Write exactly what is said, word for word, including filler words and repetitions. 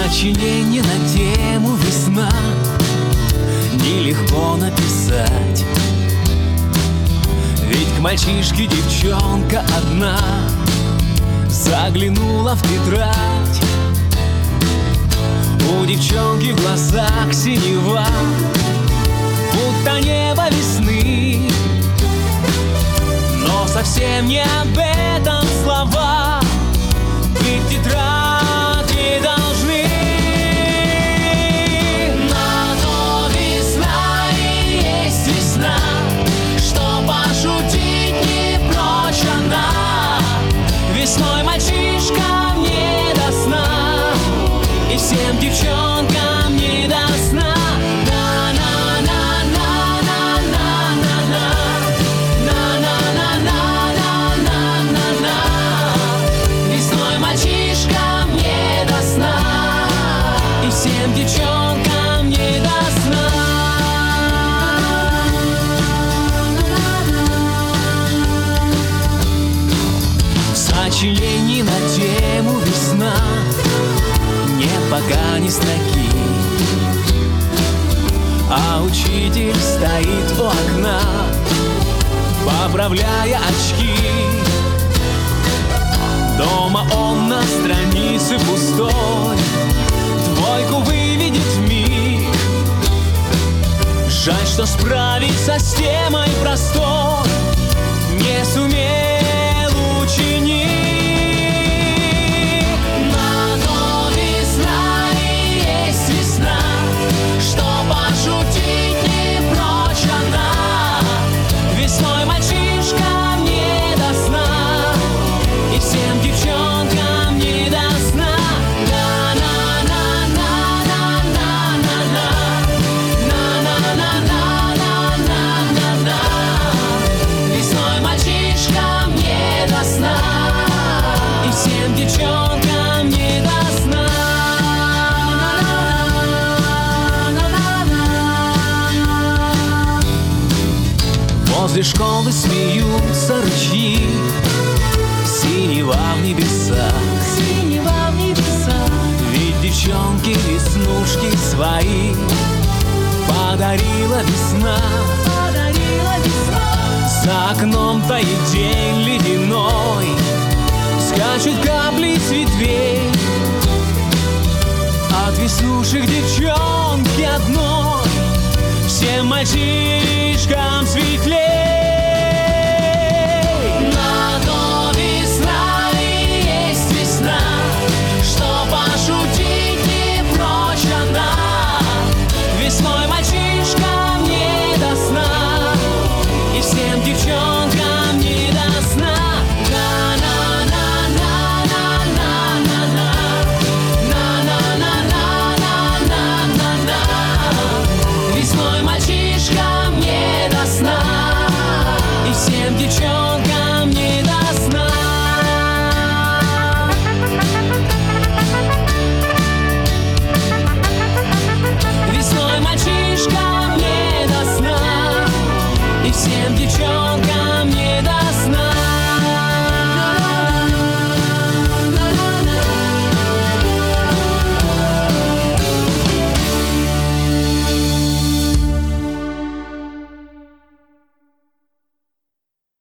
Сочинение на тему весна нелегко написать, ведь к мальчишке девчонка одна заглянула в тетрадь. У девчонки в глазах синева, будто небо весны, но совсем не об этом слова, ведь тетради должны. На то весна и есть весна, что пошутить не прочь она. Весной мальчишкам не до сна, и всем девчонкам не до сна. Всем девчонкам не до сна. В сочинении на тему весна нет пока ни строки, а учитель стоит у окна, поправляя очки. Дома он на странице пустой двойку выведет вмиг. Жаль, что справиться с темой простой не сумел ученик. На то весна и есть весна, что пошутить не прочь она. Весной мальчишкам не до сна, и всем девчонкам не до сна. Всем девчонкам не до сна. Возле школы смеются ручьи, синева в небесах, синева в небесах. ведь девчонки веснушки свои подарила весна. Подарила весна. За окном таит день ледяной, скачут капли с ветвей. От веснушек девчонки одной всем мальчишкам светлей.